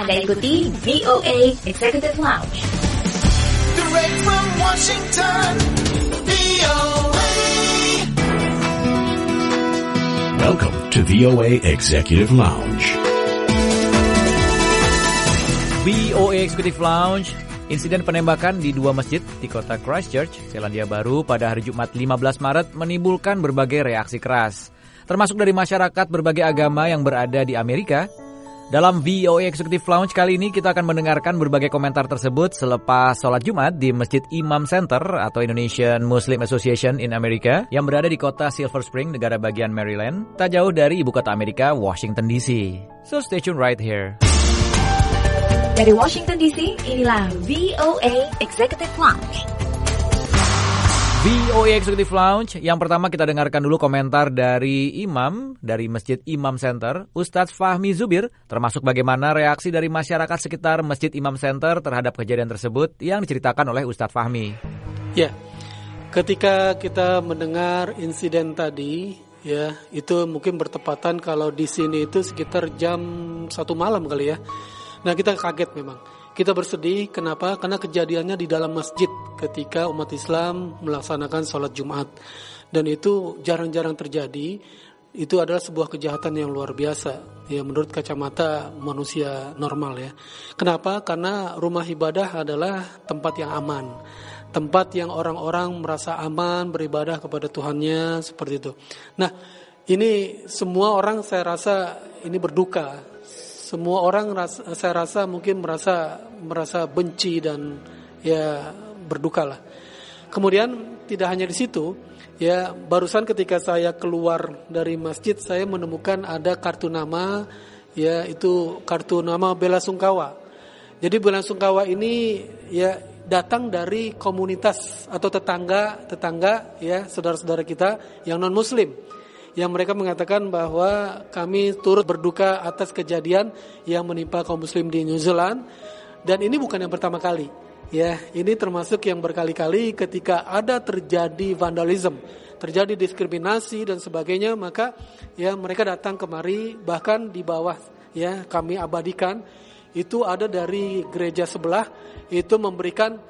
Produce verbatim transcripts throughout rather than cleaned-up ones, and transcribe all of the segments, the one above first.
Anda ikuti V O A Executive Lounge. Direct from Washington, V O A. Welcome to V O A Executive Lounge. V O A Executive Lounge. Insiden penembakan di dua masjid di kota Christchurch, Selandia Baru pada hari Jumat lima belas Maret menimbulkan berbagai reaksi keras, termasuk dari masyarakat berbagai agama yang berada di Amerika. Dalam V O A Executive Lounge kali ini kita akan mendengarkan berbagai komentar tersebut selepas sholat Jumat di Masjid Imam Center atau Indonesian Muslim Association in America yang berada di kota Silver Spring, negara bagian Maryland, tak jauh dari ibu kota Amerika, Washington D C. So stay tuned right here. Dari Washington D C, inilah V O A Executive Lounge. V O A Executive Lounge, yang pertama kita dengarkan dulu komentar dari imam dari Masjid Imam Center, Ustadz Fahmi Zubir, termasuk bagaimana reaksi dari masyarakat sekitar Masjid Imam Center terhadap kejadian tersebut yang diceritakan oleh Ustadz Fahmi. Ya, ketika kita mendengar insiden tadi, ya itu mungkin bertepatan kalau di sini itu sekitar jam satu malam kali ya. Nah, kita kaget memang. Kita bersedih, kenapa? Karena kejadiannya di dalam masjid ketika umat Islam melaksanakan sholat Jumat. Dan itu jarang-jarang terjadi. Itu adalah sebuah kejahatan yang luar biasa, ya menurut kacamata manusia normal ya. Kenapa? Karena rumah ibadah adalah tempat yang aman. Tempat yang orang-orang merasa aman beribadah kepada Tuhannya, seperti itu. Nah, ini semua orang saya rasa ini berduka. Semua orang rasa, saya rasa mungkin merasa merasa benci dan ya berdukalah. Kemudian tidak hanya di situ, ya barusan ketika saya keluar dari masjid saya menemukan ada kartu nama, ya itu kartu nama bela sungkawa. Jadi bela sungkawa ini ya datang dari komunitas atau tetangga tetangga ya saudara-saudara kita yang non Muslim. Yang mereka mengatakan bahwa kami turut berduka atas kejadian yang menimpa kaum muslim di New Zealand. Dan ini bukan yang pertama kali. Ya, ini termasuk yang berkali-kali ketika ada terjadi vandalisme, terjadi diskriminasi dan sebagainya, maka ya mereka datang kemari, bahkan di bawah ya kami abadikan itu ada dari gereja sebelah itu memberikan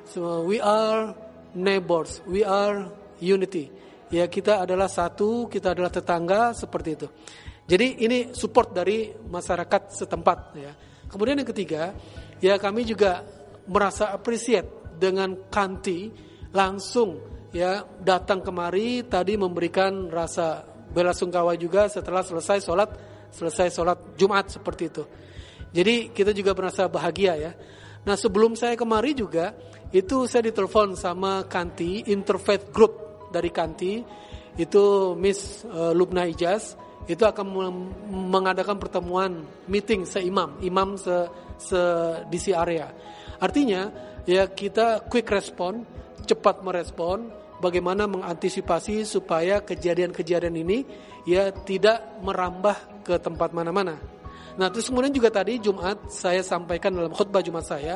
we are neighbors, we are unity. Ya kita adalah satu, kita adalah tetangga, seperti itu. Jadi ini support dari masyarakat setempat ya. Kemudian yang ketiga, ya kami juga merasa appreciate dengan Kanti langsung ya datang kemari tadi memberikan rasa bela sungkawa juga setelah selesai sholat selesai sholat Jumat, seperti itu. Jadi kita juga merasa bahagia ya. Nah sebelum saya kemari juga itu saya ditelepon sama Kanti Interfaith Group dari Kanti, itu Miss uh, Lubna Ijaz, itu akan mengadakan pertemuan meeting seimam, imam se, se D C area. Artinya ya kita quick respon, cepat merespon, bagaimana mengantisipasi supaya kejadian-kejadian ini ya tidak merambah ke tempat mana-mana. Nah terus kemudian juga tadi Jumat saya sampaikan dalam khutbah Jumat saya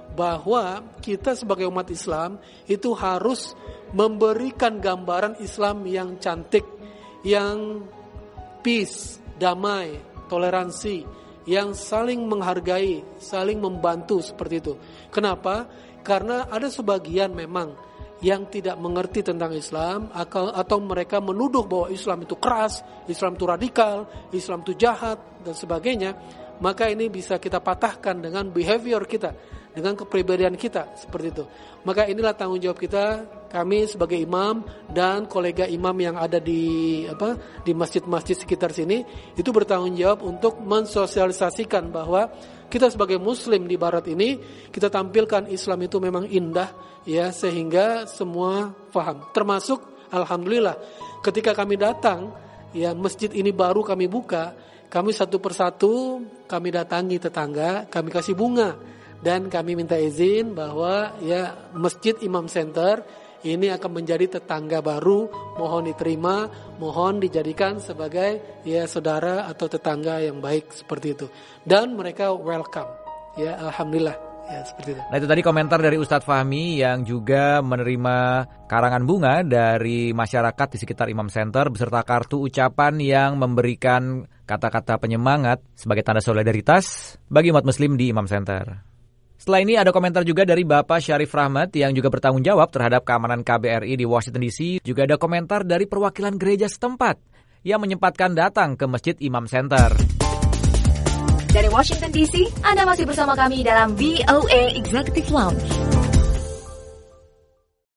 bahwa kita sebagai umat Islam itu harus memberikan gambaran Islam yang cantik, yang peace, damai, toleransi, yang saling menghargai, saling membantu, seperti itu. Kenapa? Karena ada sebagian memang yang tidak mengerti tentang Islam atau mereka menuduh bahwa Islam itu keras, Islam itu radikal, Islam itu jahat dan sebagainya. Maka ini bisa kita patahkan dengan behavior kita, dengan kepribadian kita, seperti itu. Maka inilah tanggung jawab kita, kami sebagai imam dan kolega imam yang ada di apa di masjid-masjid sekitar sini itu bertanggung jawab untuk mensosialisasikan bahwa kita sebagai muslim di barat ini kita tampilkan Islam itu memang indah ya, sehingga semua paham. Termasuk alhamdulillah ketika kami datang ya masjid ini baru kami buka, kami satu persatu kami datangi tetangga, kami kasih bunga. Dan kami minta izin bahwa ya Masjid Imam Center ini akan menjadi tetangga baru, mohon diterima, mohon dijadikan sebagai ya saudara atau tetangga yang baik, seperti itu. Dan mereka welcome, ya alhamdulillah, Ya, seperti itu. Nah, itu tadi komentar dari Ustadz Fahmi yang juga menerima karangan bunga dari masyarakat di sekitar Imam Center beserta kartu ucapan yang memberikan kata-kata penyemangat sebagai tanda solidaritas bagi umat muslim di Imam Center. Setelah ini ada komentar juga dari Bapak Syarif Rahmat yang juga bertanggung jawab terhadap keamanan K B R I di Washington D C. Juga ada komentar dari perwakilan gereja setempat yang menyempatkan datang ke Masjid Imam Center. Dari Washington D C, Anda masih bersama kami dalam V O A Executive Lounge.